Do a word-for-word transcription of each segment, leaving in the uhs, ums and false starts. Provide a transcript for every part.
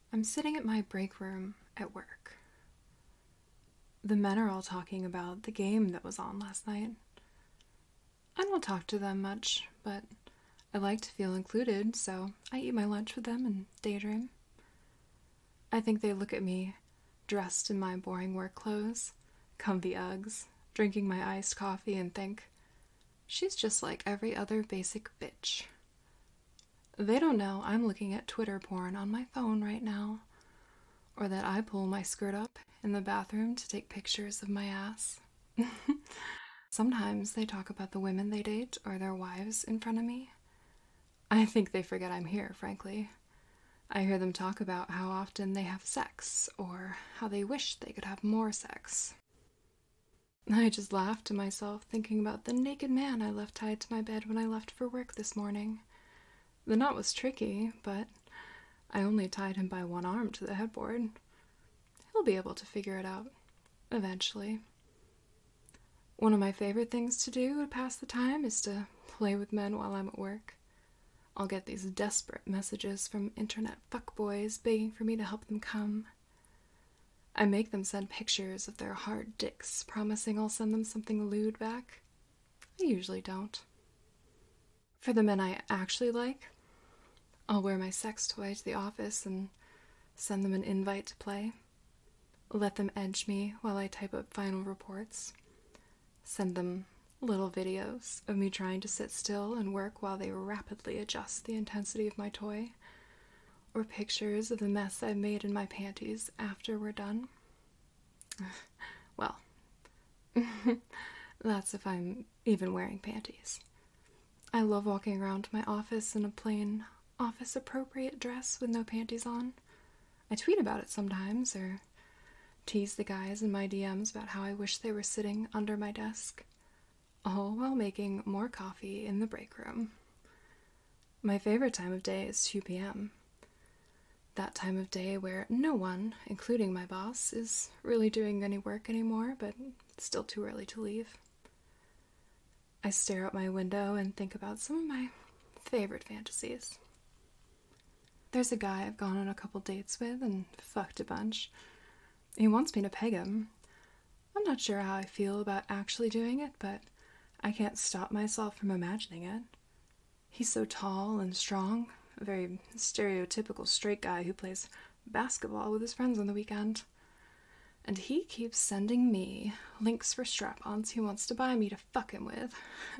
I'm sitting at my break room at work. The men are all talking about the game that was on last night. I don't talk to them much, but I like to feel included, so I eat my lunch with them and daydream. I think they look at me, dressed in my boring work clothes, comfy Uggs, drinking my iced coffee, and think, she's just like every other basic bitch. They don't know I'm looking at Twitter porn on my phone right now, or that I pull my skirt up in the bathroom to take pictures of my ass. Sometimes they talk about the women they date or their wives in front of me. I think they forget I'm here, frankly. I hear them talk about how often they have sex, or how they wish they could have more sex. I just laugh to myself thinking about the naked man I left tied to my bed when I left for work this morning. The knot was tricky, but I only tied him by one arm to the headboard. He'll be able to figure it out, eventually. One of my favorite things to do to pass the time is to play with men while I'm at work. I'll get these desperate messages from internet fuckboys begging for me to help them come. I make them send pictures of their hard dicks, promising I'll send them something lewd back. I usually don't. For the men I actually like, I'll wear my sex toy to the office and send them an invite to play. Let them edge me while I type up final reports. Send them little videos of me trying to sit still and work while they rapidly adjust the intensity of my toy. Or pictures of the mess I've made in my panties after we're done. Well, that's if I'm even wearing panties. I love walking around my office in a plain, office-appropriate dress with no panties on. I tweet about it sometimes, or tease the guys in my D Ms about how I wish they were sitting under my desk, all while making more coffee in the break room. My favorite time of day is two p.m. That time of day where no one, including my boss, is really doing any work anymore, but it's still too early to leave. I stare out my window and think about some of my favorite fantasies. There's a guy I've gone on a couple dates with and fucked a bunch. He wants me to peg him. I'm not sure how I feel about actually doing it, but I can't stop myself from imagining it. He's so tall and strong, a very stereotypical straight guy who plays basketball with his friends on the weekend. And he keeps sending me links for strap-ons he wants to buy me to fuck him with.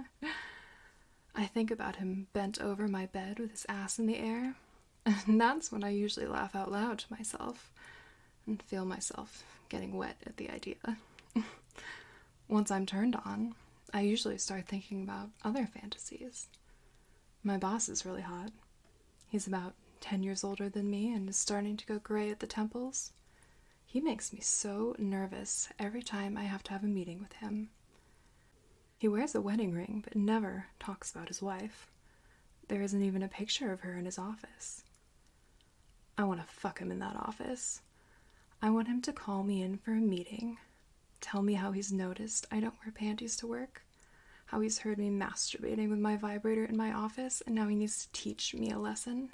I think about him bent over my bed with his ass in the air, and that's when I usually laugh out loud to myself and feel myself getting wet at the idea. Once I'm turned on, I usually start thinking about other fantasies. My boss is really hot. He's about ten years older than me and is starting to go gray at the temples. He makes me so nervous every time I have to have a meeting with him. He wears a wedding ring, but never talks about his wife. There isn't even a picture of her in his office. I want to fuck him in that office. I want him to call me in for a meeting, tell me how he's noticed I don't wear panties to work, how he's heard me masturbating with my vibrator in my office, and now he needs to teach me a lesson.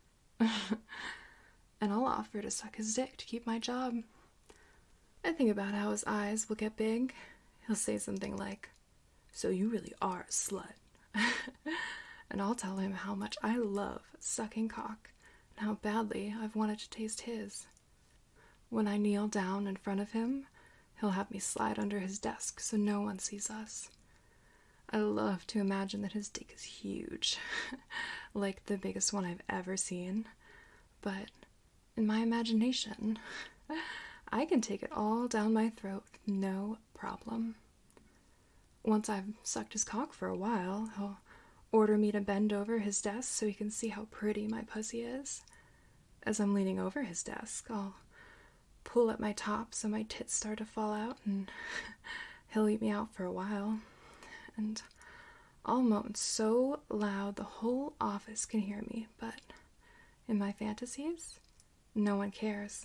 And I'll offer to suck his dick to keep my job. I think about how his eyes will get big. He'll say something like, "So you really are a slut." And I'll tell him how much I love sucking cock and how badly I've wanted to taste his. When I kneel down in front of him, he'll have me slide under his desk so no one sees us. I love to imagine that his dick is huge, like the biggest one I've ever seen. But in my imagination, I can take it all down my throat, no problem. Once I've sucked his cock for a while, he'll order me to bend over his desk so he can see how pretty my pussy is. As I'm leaning over his desk, I'll pull at my top so my tits start to fall out, and he'll eat me out for a while. And I'll moan so loud the whole office can hear me, but in my fantasies, no one cares.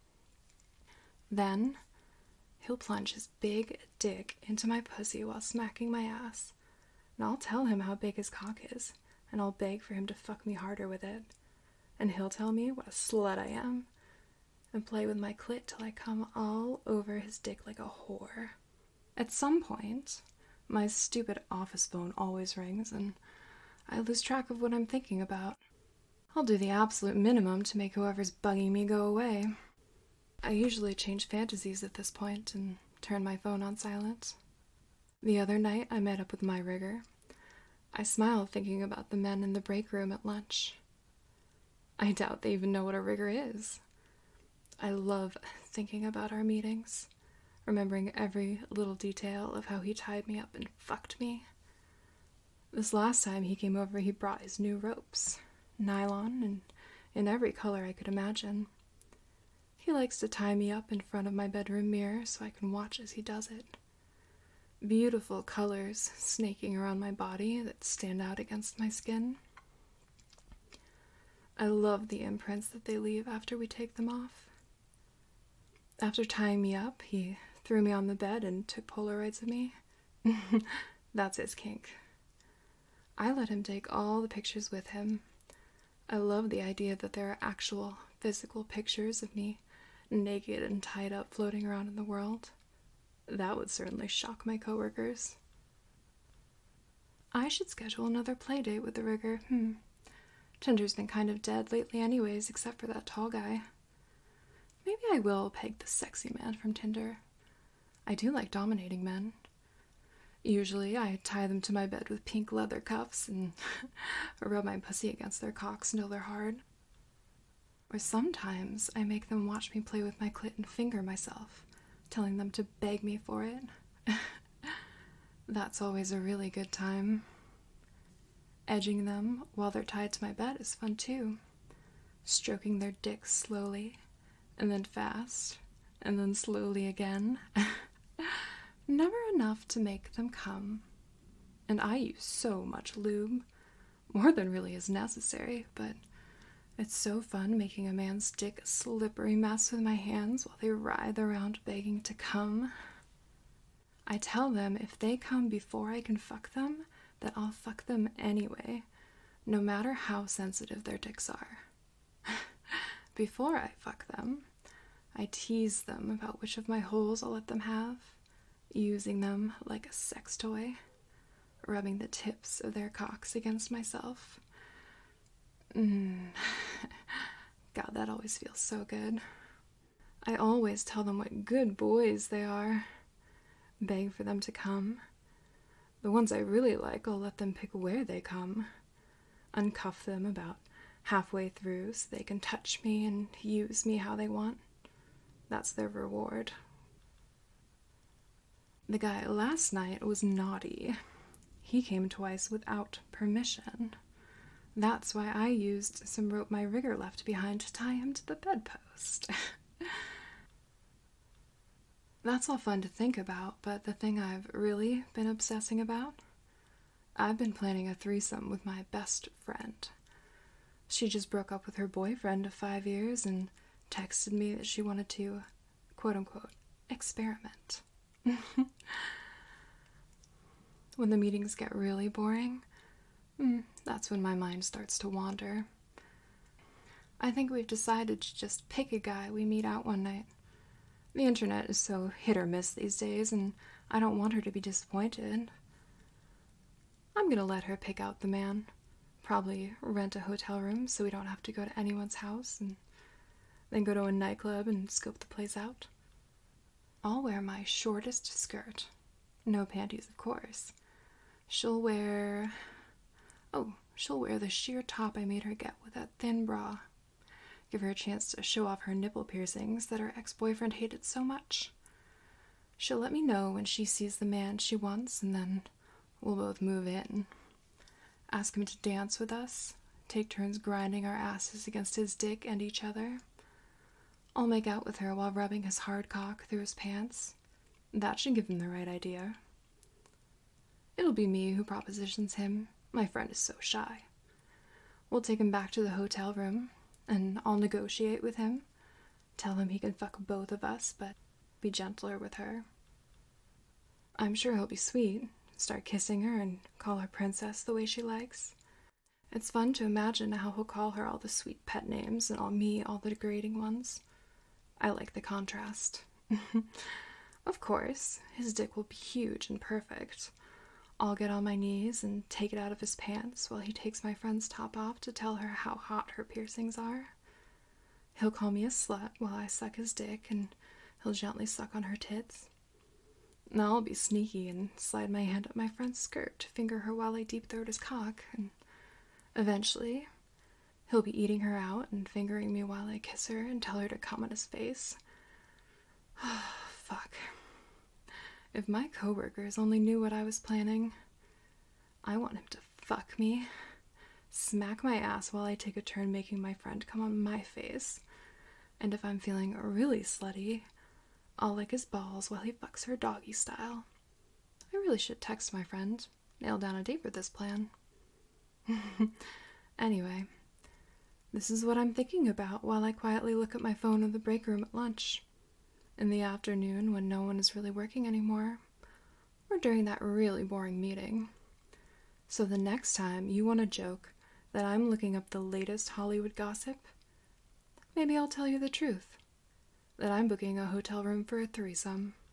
Then he'll plunge his big dick into my pussy while smacking my ass, and I'll tell him how big his cock is, and I'll beg for him to fuck me harder with it. And he'll tell me what a slut I am, and play with my clit till I come all over his dick like a whore. At some point, my stupid office phone always rings, and I lose track of what I'm thinking about. I'll do the absolute minimum to make whoever's bugging me go away. I usually change fantasies at this point and turn my phone on silent. The other night, I met up with my rigger. I smiled thinking about the men in the break room at lunch. I doubt they even know what a rigger is. I love thinking about our meetings, remembering every little detail of how he tied me up and fucked me. This last time he came over, he brought his new ropes, nylon and in every color I could imagine. He likes to tie me up in front of my bedroom mirror so I can watch as he does it. Beautiful colors snaking around my body that stand out against my skin. I love the imprints that they leave after we take them off. After tying me up, he threw me on the bed and took Polaroids of me. That's his kink. I let him take all the pictures with him. I love the idea that there are actual physical pictures of me, naked and tied up, floating around in the world. That would certainly shock my coworkers. I should schedule another play date with the rigger. Hmm. Tinder's been kind of dead lately anyways, except for that tall guy. Maybe I will peg the sexy man from Tinder. I do like dominating men. Usually I tie them to my bed with pink leather cuffs and rub my pussy against their cocks until they're hard. Or sometimes I make them watch me play with my clit and finger myself, telling them to beg me for it. That's always a really good time. Edging them while they're tied to my bed is fun too. Stroking their dicks slowly, and then fast, and then slowly again. Never enough to make them come. And I use so much lube, more than really is necessary, but it's so fun making a man's dick a slippery mess with my hands while they writhe around begging to come. I tell them if they come before I can fuck them, that I'll fuck them anyway, no matter how sensitive their dicks are. Before I fuck them, I tease them about which of my holes I'll let them have, using them like a sex toy, rubbing the tips of their cocks against myself. Mm. God, that always feels so good. I always tell them what good boys they are, beg for them to come. The ones I really like, I'll let them pick where they come, uncuff them about halfway through so they can touch me and use me how they want. That's their reward. The guy last night was naughty. He came twice without permission. That's why I used some rope my rigger left behind to tie him to the bedpost. That's all fun to think about, but the thing I've really been obsessing about? I've been planning a threesome with my best friend. She just broke up with her boyfriend of five years and texted me that she wanted to, quote-unquote, experiment. When the meetings get really boring, that's when my mind starts to wander. I think we've decided to just pick a guy we meet out one night. The internet is so hit or miss these days, and I don't want her to be disappointed. I'm gonna let her pick out the man. Probably rent a hotel room so we don't have to go to anyone's house, and then go to a nightclub and scope the place out. I'll wear my shortest skirt. No panties, of course. She'll wear... Oh, she'll wear the sheer top I made her get with that thin bra. Give her a chance to show off her nipple piercings that her ex-boyfriend hated so much. She'll let me know when she sees the man she wants, and then we'll both move in. Ask him to dance with us, take turns grinding our asses against his dick and each other. I'll make out with her while rubbing his hard cock through his pants. That should give him the right idea. It'll be me who propositions him. My friend is so shy. We'll take him back to the hotel room, and I'll negotiate with him. Tell him he can fuck both of us, but be gentler with her. I'm sure he'll be sweet, start kissing her and call her princess the way she likes. It's fun to imagine how he'll call her all the sweet pet names and all me all the degrading ones. I like the contrast. Of course, his dick will be huge and perfect. I'll get on my knees and take it out of his pants while he takes my friend's top off to tell her how hot her piercings are. He'll call me a slut while I suck his dick, and he'll gently suck on her tits. Now I'll be sneaky and slide my hand up my friend's skirt to finger her while I deep-throat his cock, and eventually he'll be eating her out and fingering me while I kiss her and tell her to come on his face. Fuck. If my coworkers only knew what I was planning. I want him to fuck me, smack my ass while I take a turn making my friend come on my face, and if I'm feeling really slutty, I'll lick his balls while he fucks her doggy style. I really should text my friend, nail down a date for this plan. Anyway, this is what I'm thinking about while I quietly look at my phone in the break room at lunch. In the afternoon, when no one is really working anymore, or during that really boring meeting. So the next time you want to joke that I'm looking up the latest Hollywood gossip, maybe I'll tell you the truth, that I'm booking a hotel room for a threesome.